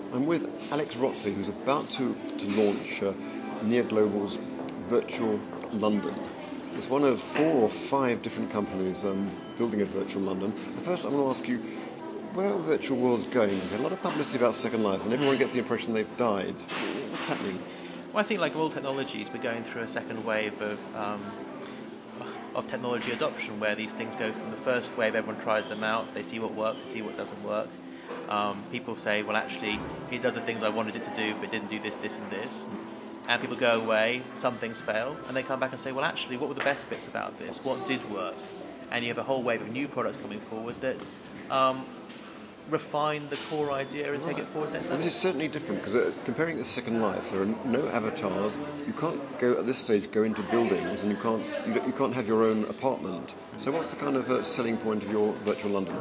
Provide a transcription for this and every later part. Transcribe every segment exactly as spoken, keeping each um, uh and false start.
I'm with Alex Rotley, who's about to, to launch uh, Near Global's Virtual London. It's one of four or five different companies um, building a virtual London. But first, I'm going to ask you, where are virtual worlds going? We've had a lot of publicity about Second Life, and everyone gets the impression they've died. What's happening? Well, I think like all technologies, we're going through a second wave of um, of technology adoption, where these things go from the first wave, everyone tries them out, they see what works, they see what doesn't work. Um, people say, well, actually, it does the things I wanted it to do, but it didn't do this, this, and this. And people go away, some things fail, and they come back and say, well, actually, what were the best bits about this? What did work? And you have a whole wave of new products coming forward that um, refine the core idea and right. take it forward next level. This is certainly different, because uh, comparing it to Second Life, there are no avatars. You can't go at this stage go into buildings, and you can't you, you can't have your own apartment. So what's the kind of uh, selling point of your virtual London?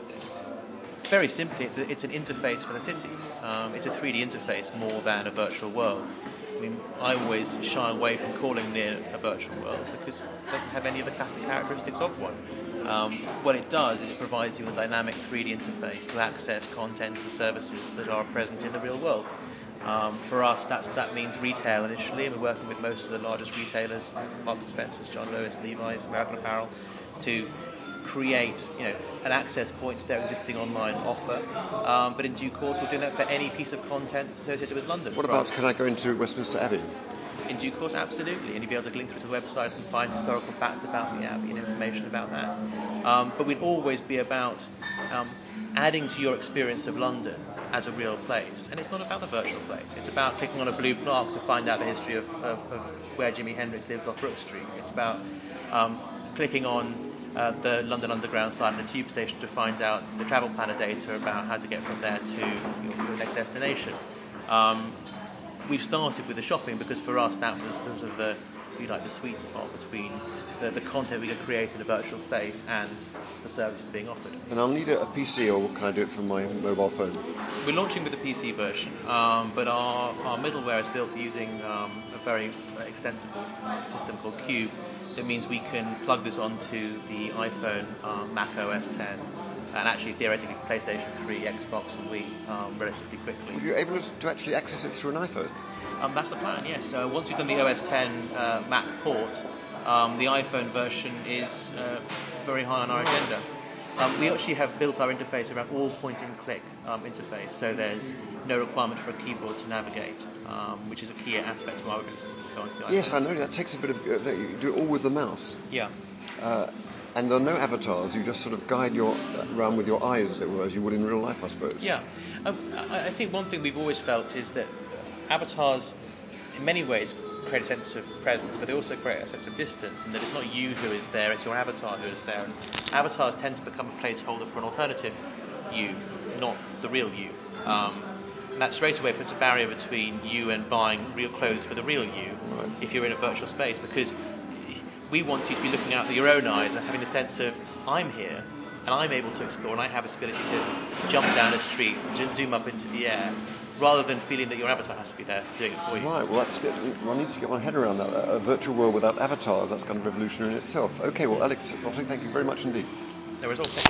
Very simply, it's, a, it's an interface for the city. Um, it's a three D interface more than a virtual world. I mean, I always shy away from calling Near a virtual world because it doesn't have any of the classic characteristics of one. Um, what it does is it provides you a dynamic three D interface to access content and services that are present in the real world. Um, for us, that's, that means retail initially, and we're working with most of the largest retailers, Marks and Spencer's, John Lewis, Levi's, American Apparel, to create, you know, an access point to their existing online offer. Um, but in due course, we'll do that for any piece of content associated with London. What about, can I go into Westminster Abbey? In due course, absolutely, and you'll be able to link through to the website and find historical facts about the Abbey and information about that. Um, but we'd always be about um, adding to your experience of London as a real place. And it's not about the virtual place. It's about clicking on a blue plaque to find out the history of, of, of where Jimi Hendrix lived off Brook Street. It's about um, clicking on uh, the London Underground side of the tube station to find out the travel planner data about how to get from there to your, your next destination. Um, We've started with the shopping because for us that was sort of the, if you like, the sweet spot between the, the content we could create in a virtual space and the services being offered. And I'll need a, a P C, or can I do it from my mobile phone? We're launching with a P C version, um, but our, our middleware is built using um, a very extensible system called Cube. That means we can plug this onto the iPhone, um, Mac O S ten, and actually theoretically PlayStation three, Xbox and Wii um, relatively quickly. Were you able to actually access it through an iPhone? Um, that's the plan, yes. So once we've done the O S ten uh, Mac port, um, the iPhone version is uh, very high on our agenda. Um, we actually have built our interface around all point-and-click um, interface, so there's no requirement for a keyboard to navigate, um, which is a key aspect of our ability to go onto the iPhone. Yes, I know, that takes a bit of... Uh, you do it all with the mouse. Yeah. Uh, And there are no avatars. You just sort of guide your around with your eyes, as it were, as you would in real life, I suppose. Yeah. Um, I, I think one thing we've always felt is that avatars, in many ways, create a sense of presence, but they also create a sense of distance, and that it's not you who is there, it's your avatar who is there. And avatars tend to become a placeholder for an alternative you, not the real you. Um, and that straight away puts a barrier between you and buying real clothes for the real you, right. if you're in a virtual space, because we want you to be looking out with your own eyes and having the sense of, I'm here, and I'm able to explore, and I have this ability to jump down a street, zoom up into the air, rather than feeling that your avatar has to be there doing it for you. Right, well, that's good. I need to get my head around that. A virtual world without avatars, that's kind of revolutionary in itself. Okay, well, Alex, Rotley, thank you very much indeed. There is all.